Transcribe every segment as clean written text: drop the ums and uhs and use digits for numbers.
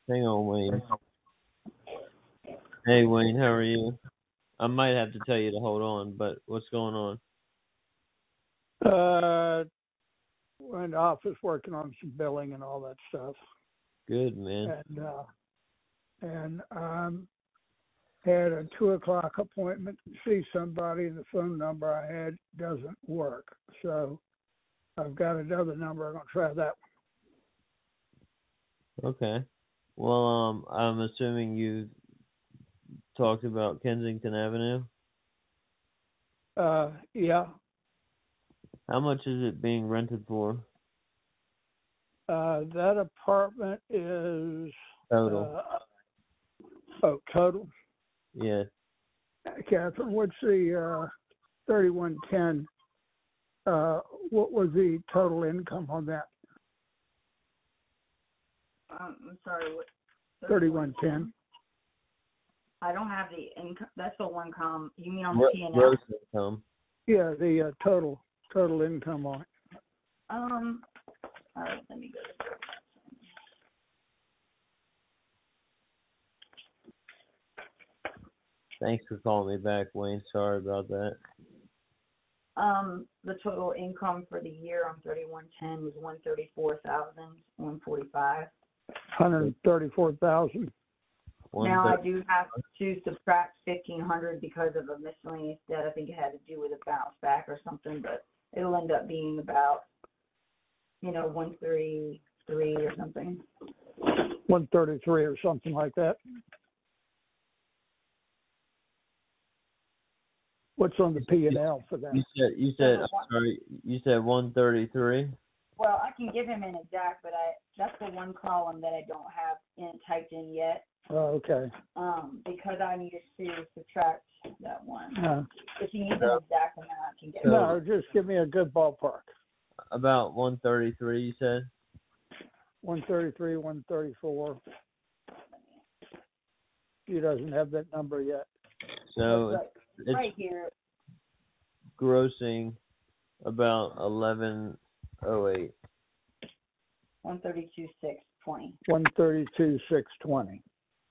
Hang on, Wayne. Hey, Wayne, how are you? I might have to tell you to hold on, but what's going on? We're in the office working on some billing and all that stuff. Good, man. And had a 2:00 appointment to see somebody, and the phone number I had doesn't work. So I've got another number. I'm gonna try that one. Okay. Well, I'm assuming you talked about Kensington Avenue. Yeah. How much is it being rented for? That apartment is Total. Total. Yeah. Catherine, what's the 3110? What was the total income on that? I'm sorry, what? 3110. I don't have the income. That's the one column. You mean on the P&L? Gross income. Yeah, the total income on it. All right, let me go to that. Thanks for calling me back, Wayne. Sorry about that. The total income for the year on 3110 was $134,145. 134,000. Now I do have to subtract $1,500 because of a miscellaneous debt. I think it had to do with a bounce back or something, but it'll end up being about, 133 or something. 133 or something like that. What's on the P&L for that? You said 133. Well, I can give him an exact, but that's the one column that I don't have typed in yet. Oh, okay. Because I needed to subtract that one. If you need an exact amount, I can get it. No, just give me a good ballpark. About 133, you said? 133, 134. He doesn't have that number yet. So it's right here. Grossing about 1108. 132,620. 132,620.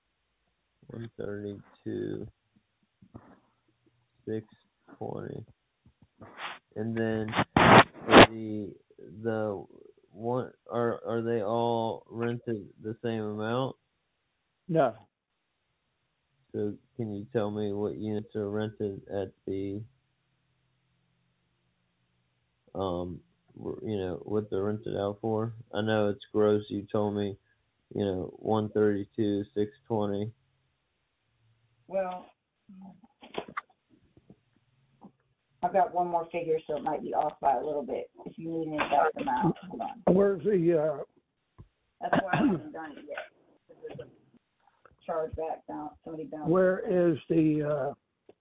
132,620. And then the one are they all rented the same amount? No. So can you tell me what units are rented at the what they're rented out for? I know it's gross. You told me, 132,620. Well, I've got one more figure, so it might be off by a little bit. If you need an exact amount, hold on. Where's the? That's why I haven't done it yet. There's a chargeback down. Somebody down. Where is the?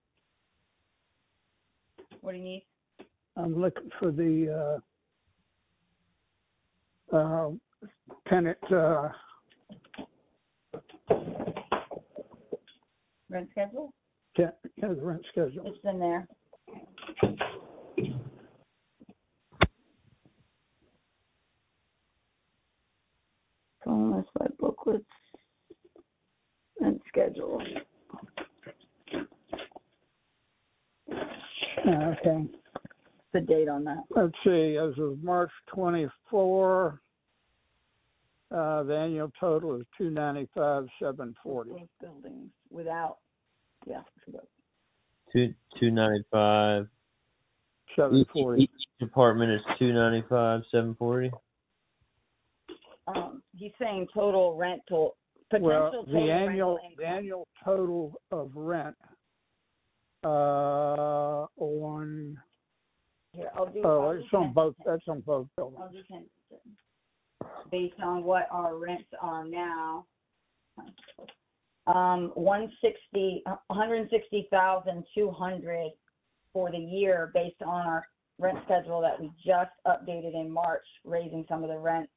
What do you need? I'm looking for the tenant Rent schedule? Yeah, the rent schedule. It's in there. Phone list by booklets and schedule. Okay. The date on that. Let's see. As of March 24, the annual total is $295,740. Both buildings without. Yeah. 295. 740. Each department is 295, 740. He's saying total rental potential. Well, the annual total of rent on. Here, I'll do. It's on both. That's on both buildings. I'll do Kensington. Based on what our rents are now. 160,200 for the year based on our rent schedule that we just updated in March, raising some of the rents.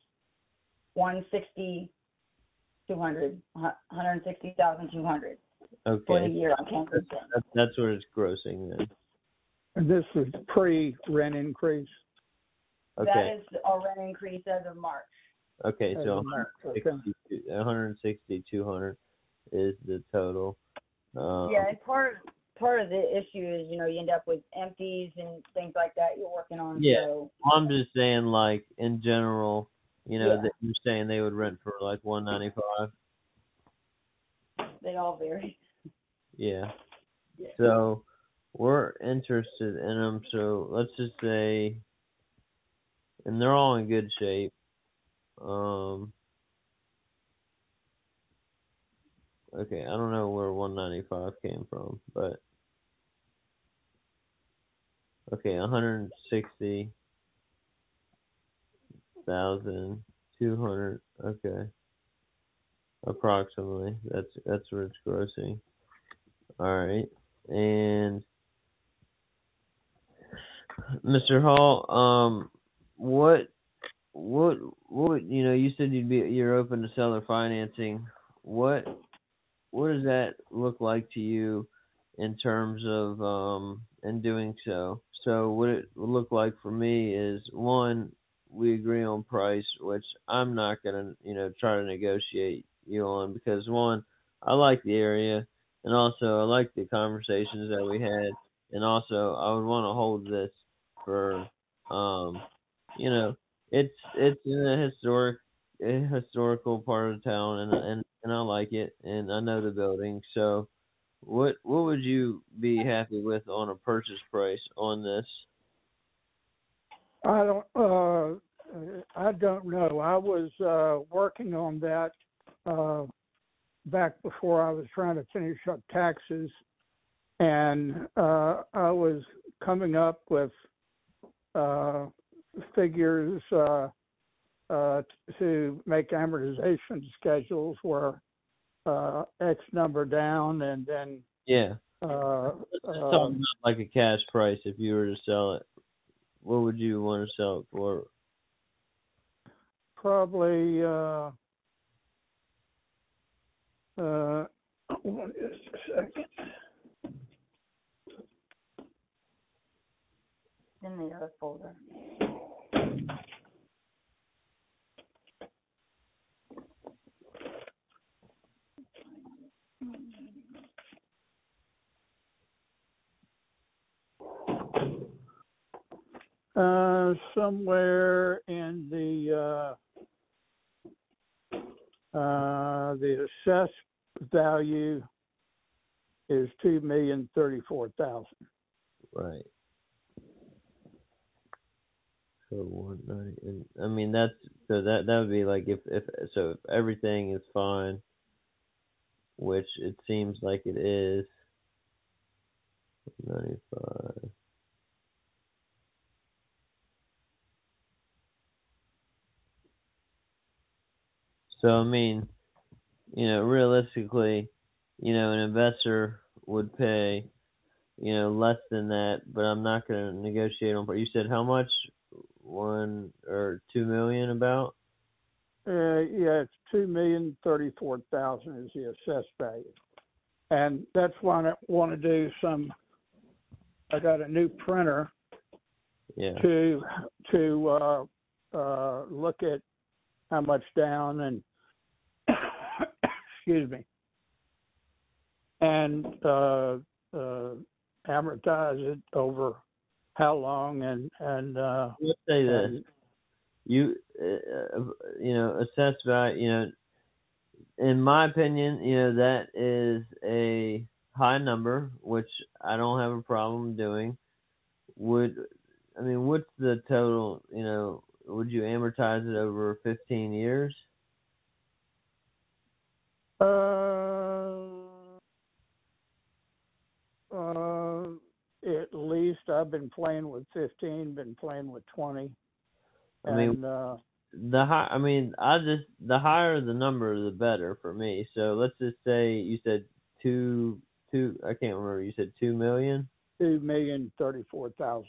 160,200 Okay. for the year on Kensington. That's what it's grossing then. And this is pre-rent increase. Okay. That is our rent increase as of March. Okay, as so a max. Okay. 160, 200 is the total. Yeah, and part of the issue is, you end up with empties and things like that you're working on. Yeah, So I'm just saying, like, in general, Yeah. that you're saying they would rent for like 195. They all vary. Yeah. Yeah. So we're interested in them. So let's just say, and they're all in good shape. Okay, I don't know where 195 came from, but okay, 160,200. Okay, approximately. That's what it's grossing. All right, and Mr. Hall, what you said you're open to seller financing. What does that look like to you in terms of in doing so? So what it would look like for me is, one, we agree on price, which I'm not gonna try to negotiate you on, because one, I like the area, and also I like the conversations that we had, and also I would want to hold this for you know it's in a historical part of town, and I like it, and I know the building. So what would you be happy with on a purchase price on this? I don't know. I was working on that back before I was trying to finish up taxes, and I was coming up with figures to make amortization schedules where X number down, and then Yeah. Something like a cash price. If you were to sell it, what would you want to sell it for? probably just a second. In the other folder. Somewhere in the assessed value is $2,034,000. Right. So 190, and I mean that would be like if everything is fine, which it seems like it is. 95. So I mean, realistically, an investor would pay, less than that, but I'm not going to negotiate on. But you said how much? 1 or 2 million about? Yeah, it's $2,034,000 is the assessed value, and that's why I want to do some. I got a new printer. Yeah. To look at how much down and excuse me, and amortize it over how long, and let's say this. You assess value, in my opinion, that is a high number, which I don't have a problem doing. What's the total, would you amortize it over 15 years? At least I've been playing with 15, been playing with 20. The higher the number, the better for me. So let's just say you said two. I can't remember. You said 2 million. 2,034,000.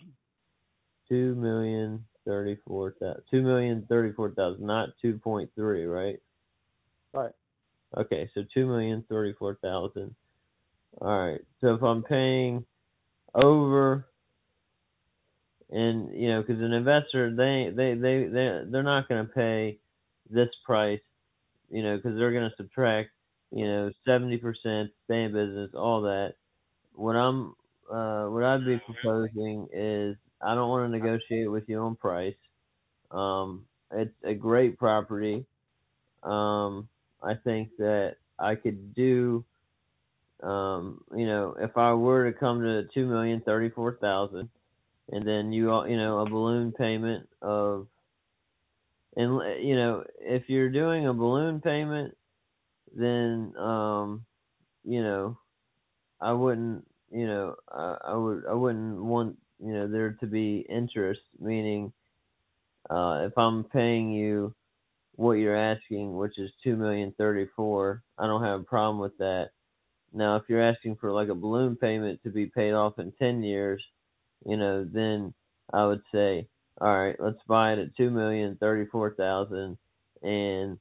2,034,000. 2,034,000, not 2.3, right? Right. Okay, so 2,034,000. All right. So if I'm paying over, and because an investor, they're not going to pay this price, because they're going to subtract, 70%, stay in business, all that. What I'd be proposing is I don't want to negotiate with you on price. It's a great property. I think that I could do, if I were to come to 2,034,000, and then a balloon payment of, and if you're doing a balloon payment, then I wouldn't, I wouldn't want there to be interest, meaning if I'm paying you what you're asking, which is 2,034,000, I don't have a problem with that. Now, if you're asking for like a balloon payment to be paid off in 10 years, then I would say, all right, let's buy it at 2,034,000 and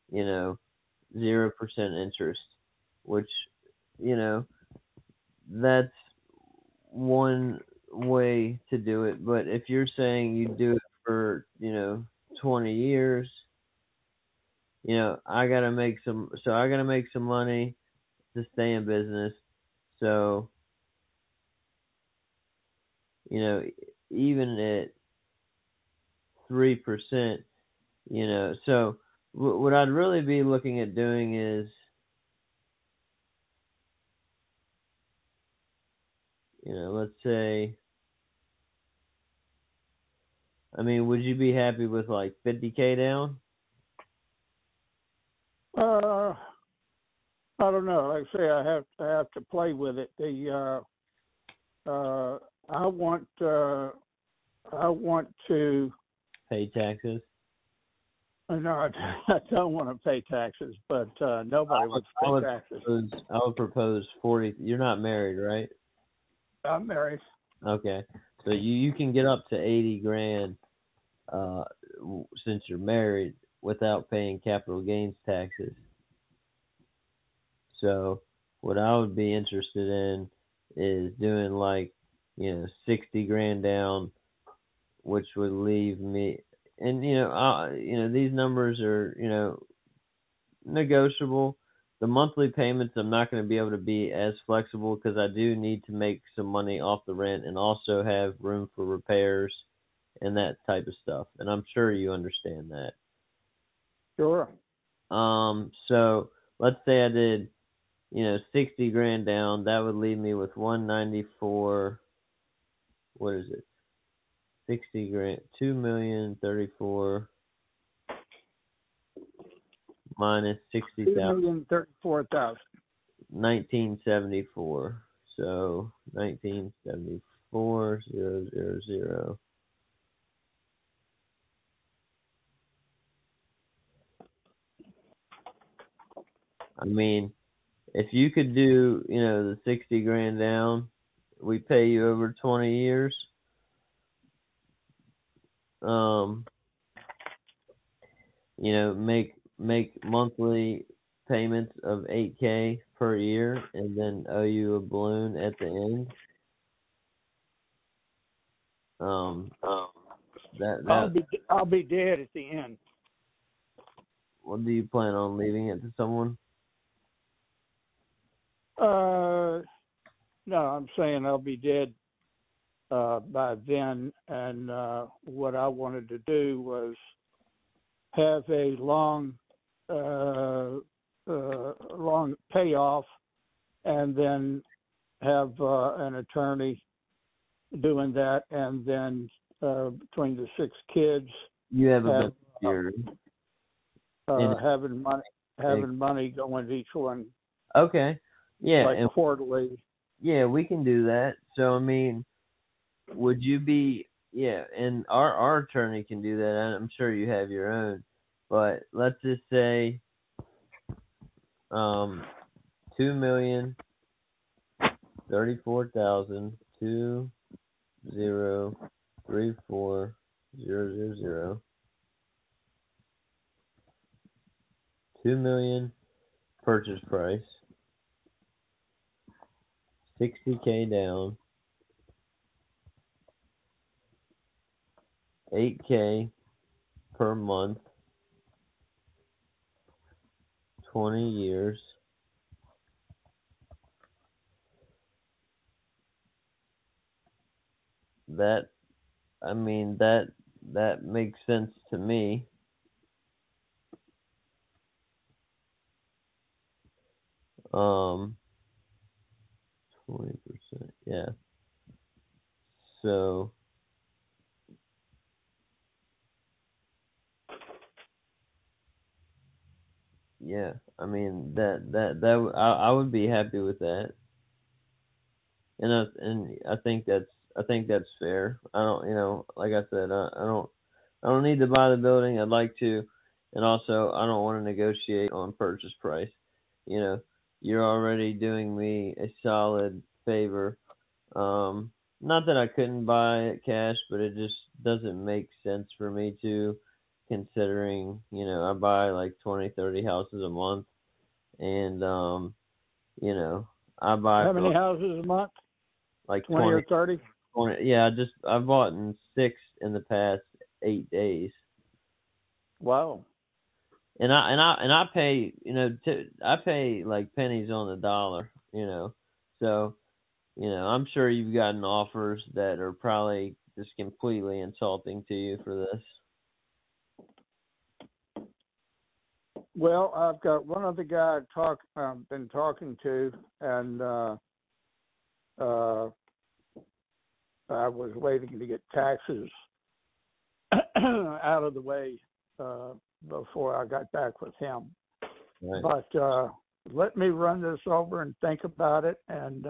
0% interest, which that's one way to do it. But if you're saying you do it for 20 years, I gotta make some money to stay in business. So even at 3%, so what I'd really be looking at doing is, let's say, would you be happy with like 50K down? I don't know. Like I say, I have to play with it. I want to pay taxes. No, I don't want to pay taxes, but nobody wants to pay taxes. I would propose 40. You're not married, right? I'm married. Okay, so you can get up to 80 grand since you're married without paying capital gains taxes. So what I would be interested in is doing like 60 grand down, which would leave me, and these numbers are negotiable. The monthly payments, I'm not going to be able to be as flexible because I do need to make some money off the rent and also have room for repairs and that type of stuff. And I'm sure you understand that. Sure. So let's say I did, 60 grand down. That would leave me with 194. What is it? 60 grand, 2,034,000 minus 60,000. 2,034,000. 1974. So 1974 000. If you could do, the 60 grand down, we pay you over 20 years. Make monthly payments of $8K per year, and then owe you a balloon at the end. I'll be dead at the end. What do you plan on leaving it to someone? No, I'm saying I'll be dead by then, and what I wanted to do was have a long payoff, and then have an attorney doing that, and then between the 6 kids, you have a year. having money going to each one. Okay. Yeah, like quarterly. Yeah, we can do that. So would you be? Yeah, and our attorney can do that. And I'm sure you have your own, but let's just say, 2,034,000 2034,000. 2 million purchase price. 60K down. 8K per month. 20 years. That that makes sense to me. Um 20%. Yeah. So yeah, I mean I would be happy with that. And I think that's fair. I don't, like I said, I don't need to buy the building. I'd like to, and also I don't want to negotiate on purchase price. You know, you're already doing me a solid favor. Not that I couldn't buy it cash, but it just doesn't make sense for me to, considering, I buy like 20, 30 houses a month, and you know, I buy How for many houses a month? like 20 or 30? 20. Yeah, I've bought in 6 in the past 8 days. Wow. And I pay, I pay like pennies on the dollar, So, I'm sure you've gotten offers that are probably just completely insulting to you for this. Well, I've got one other guy been talking to, and I was waiting to get taxes out of the way before I got back with him. Right. But let me run this over and think about it, and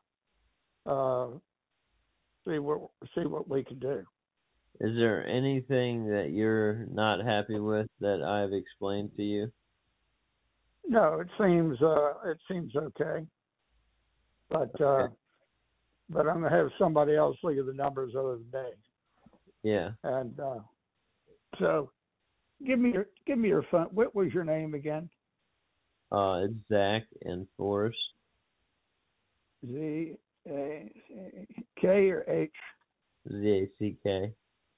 see what we can do. Is there anything that you're not happy with that I've explained to you? No, it seems okay, but Okay. but I'm gonna have somebody else look at the numbers other than me. Yeah. And so, give me your phone. What was your name again? It's Zach and Forrest. Z-A-C-K or H? ZACK.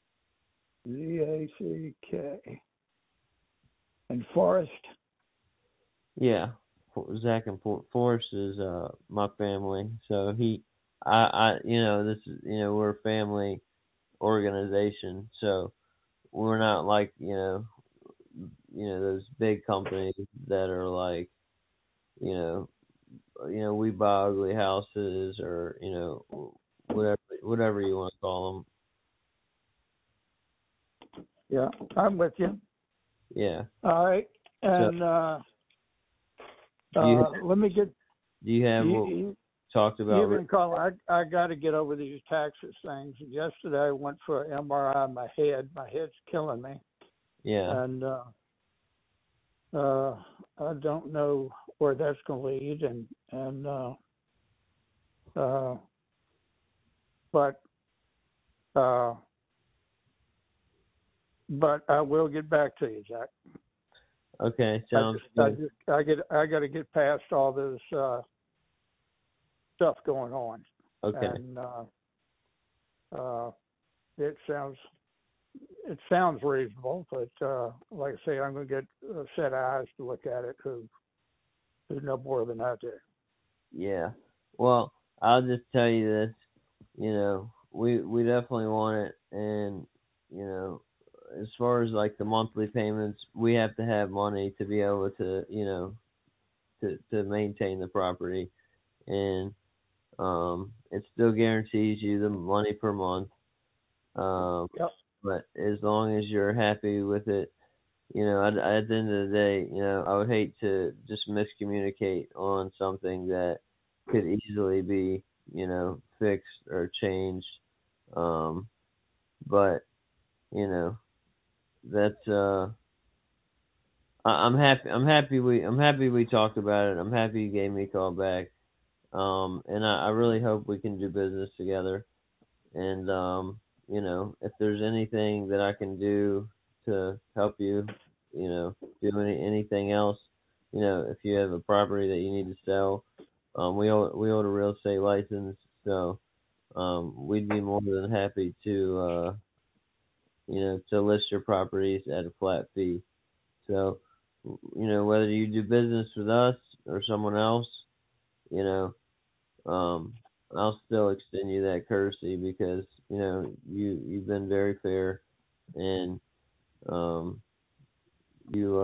Z-A-C-K. And Forrest? Yeah. Zach and Forrest is my family. So this is, we're a family organization. So we're not like, those big companies that are like, we buy ugly houses, or whatever you want to call them. Yeah, I'm with you. Yeah. All right, and let me get. Do you have what we talked about? You can call. I got to get over these taxes things. Yesterday I went for an MRI of my head. My head's killing me. Yeah. And I don't know where that's going to lead, but I will get back to you, Jack. Okay, sounds good. I got to get past all this stuff going on. Okay. And it sounds reasonable, but like I say, I'm going to get a set of eyes to look at it who know more than I do. Yeah. Well, I'll just tell you this. We definitely want it, and as far as like the monthly payments, we have to have money to be able to to maintain the property, and it still guarantees you the money per month. Yep. But as long as you're happy with it, at the end of the day, I would hate to just miscommunicate on something that could easily be, fixed or changed. But, that's, I'm happy we talked about it. I'm happy you gave me a call back. And I really hope we can do business together. And, if there's anything that I can do to help you, do anything else, if you have a property that you need to sell, we hold a real estate license, so we'd be more than happy to to list your properties at a flat fee. So whether you do business with us or someone else, you know, I'll still extend you that courtesy because you've been very fair, and you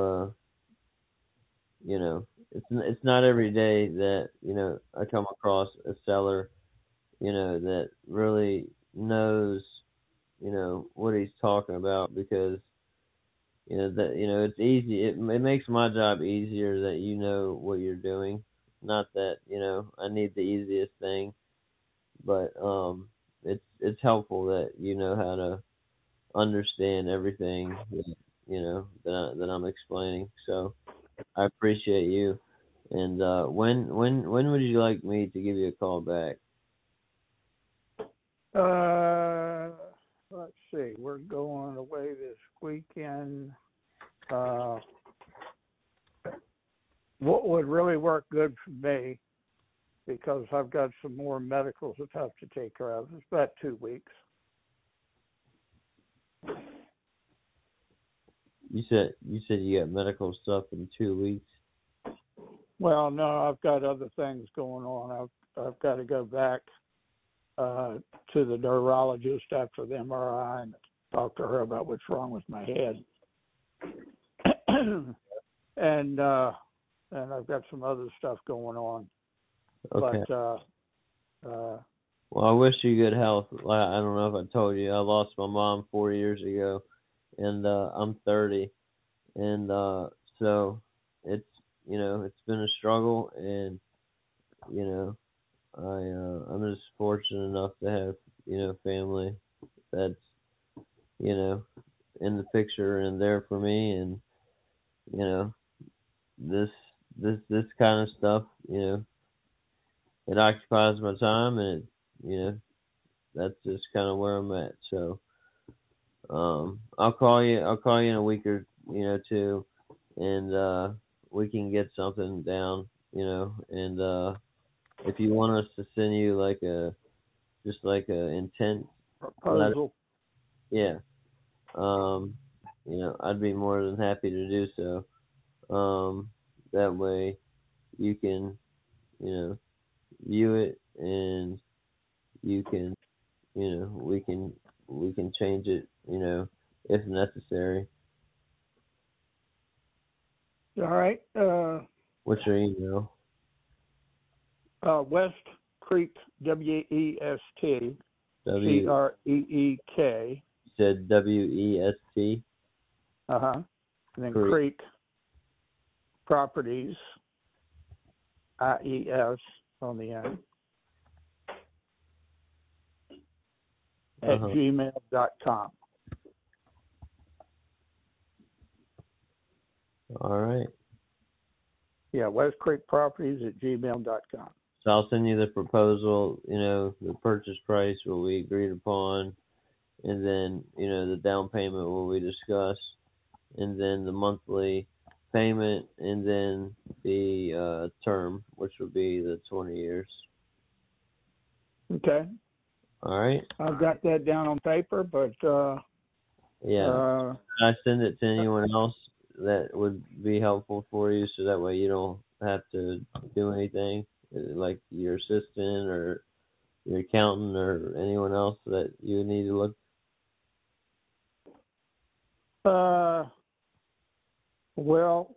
it's not every day that I come across a seller that really knows what he's talking about, because it's easy. It makes my job easier that you know what you're doing. Not that I need the easiest thing, but it's helpful that you know how to understand everything that I'm explaining. So I appreciate you. And when would you like me to give you a call back? Let's see. We're going away this weekend. What would really work good for me, because I've got some more medicals that I have to take care of, it's about 2 weeks. You said you got medical stuff in 2 weeks. Well, no, I've got other things going on. I've got to go back to the neurologist after the MRI and talk to her about what's wrong with my head. and I've got some other stuff going on. Okay. But well, I wish you good health. I don't know if I told you, I lost my mom 4 years ago, and I'm 30, and so it's it's been a struggle, and I'm just fortunate enough to have family that's in the picture and there for me, and this kind of stuff it occupies my time, and that's just kind of where I'm at. So I'll call you in a week or two, and we can get something down, and if you want us to send you like a intent proposal. Yeah. I'd be more than happy to do so. That way you can, view it, and you can, we can change it, if necessary. All right. What's your email? West Creek, WEST CREEK. You said WEST. And then Creek Properties, IES on the end, at gmail.com. All right. Yeah, West Creek Properties at gmail.com. So I'll send you the proposal, the purchase price, what we agreed upon, and then, the down payment, what we discussed, and then the monthly payment, and then the term, which would be the 20 years. Okay. All right. I've got that down on paper, but yeah. Can I send it to anyone else that would be helpful for you, so that way you don't have to do anything, like your assistant or your accountant or anyone else that you need to look? Well,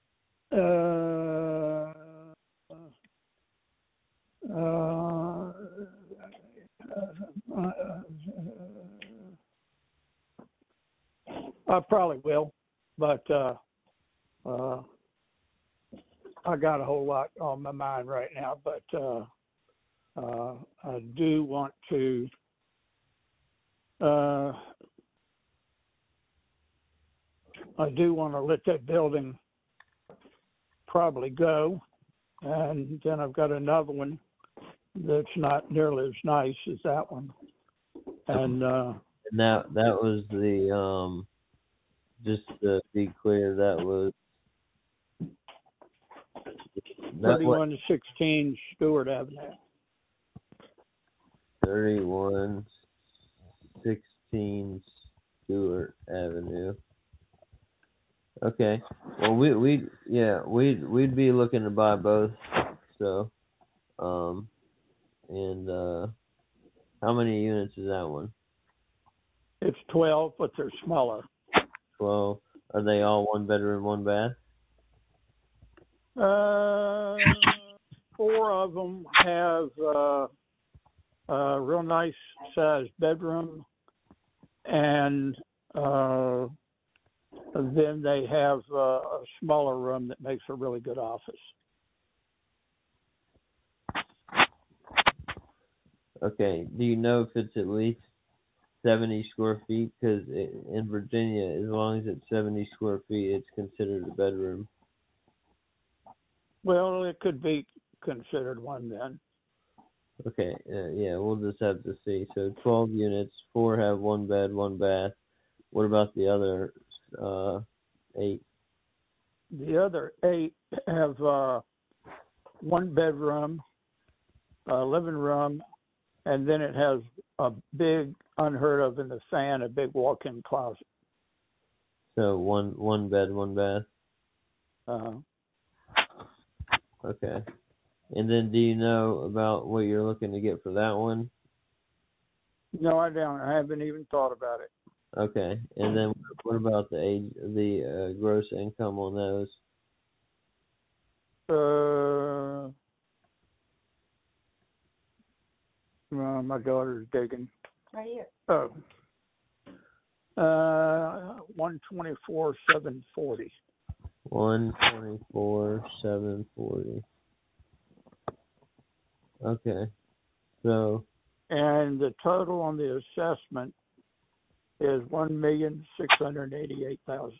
I probably will, but I got a whole lot on my mind right now. But I do want to let that building probably go, and then I've got another one that's not nearly as nice as that one. And that was the just to be clear, that was 31 to 16 Stewart Avenue. 3116 Stewart Avenue. Okay. Well, we'd be looking to buy both. So, and how many units is that one? It's 12, but they're smaller. 12. Are they all 1 bedroom, 1 bath? 4 of them have a real nice sized bedroom, and then they have a smaller room that makes a really good office. Okay. Do you know if it's at least 70 square feet? Because in Virginia, as long as it's 70 square feet, it's considered a bedroom. Well, it could be considered one then. Okay. Yeah, we'll just have to see. So 12 units, 4 have 1 bed, 1 bath. What about the other 8? The other 8 have 1 bedroom, a living room, and then it has a big, unheard of in the fan, a big walk-in closet. So one bed, 1 bath. Okay. And then do you know about what you're looking to get for that one? No, I don't. I haven't even thought about it. Okay. And then what about the gross income on those? My daughter's digging. Right here. Oh. 124,740. 124,740. Okay. So. And the total on the assessment is $1,688,000.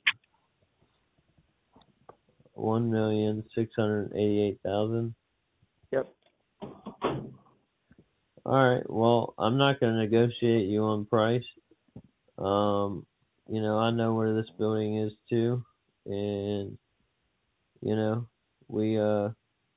1,688,000. Yep. All right. Well, I'm not going to negotiate you on price. You know, I know where this building is too, and you know, we're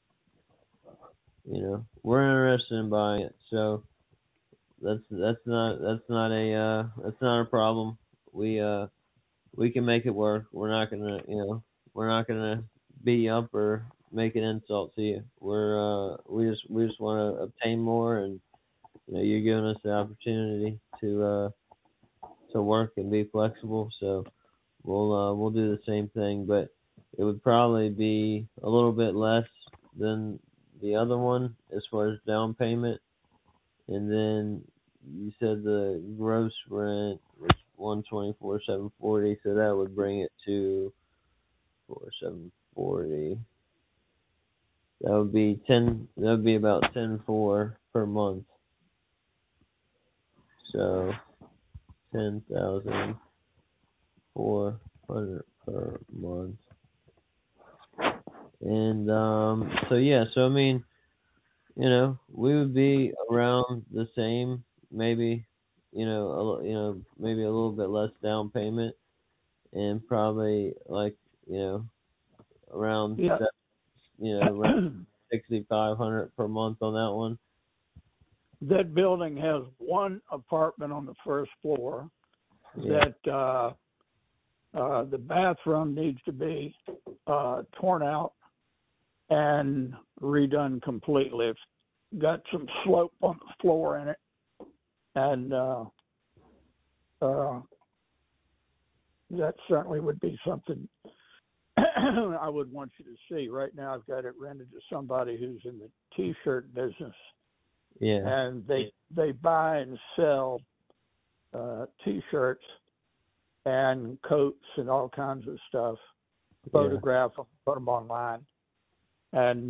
interested in buying it. So that's not a problem. We can make it work. We're not gonna beat you up or make an insult to you. We just want to obtain more, and you're giving us the opportunity to work and be flexible. So we'll do the same thing, but it would probably be a little bit less than the other one as far as down payment. And then you said the gross rent was 124,740, so that would bring it to 4,740. That would be about 10,400 per month. So 10,400 per month. And so I mean, we would be around the same, maybe, maybe a little bit less down payment, and probably like, around around 6,500 per month on that one. That building has 1 apartment on the first floor. Yeah. That the bathroom needs to be torn out and redone completely. It's got some slope on the floor in it, and that certainly would be something I would want you to see. Right now, I've got it rented to somebody who's in the T-shirt business. Yeah. And they buy and sell T-shirts and coats and all kinds of stuff. Photograph them, put them online, and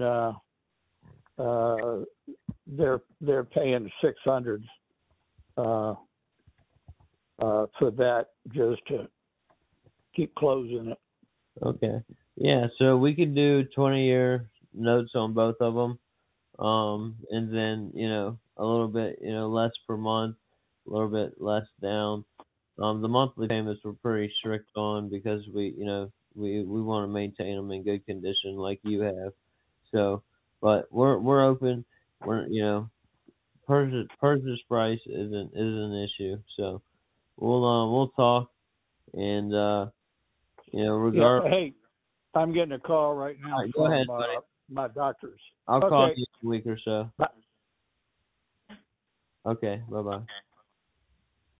they're paying $600 for that just to keep closing it. Okay. Yeah. So we could do 20-year notes on both of them. And then, a little bit, less per month, a little bit less down. The monthly payments we're pretty strict on because we want to maintain them in good condition like you have. So, but we're open. Purchase price isn't an issue. So we'll talk, and regardless. Yeah, hey, I'm getting a call right now All right, go ahead, from buddy. my doctors. I'll call Okay. you in a week or so. Bye. Okay, bye-bye.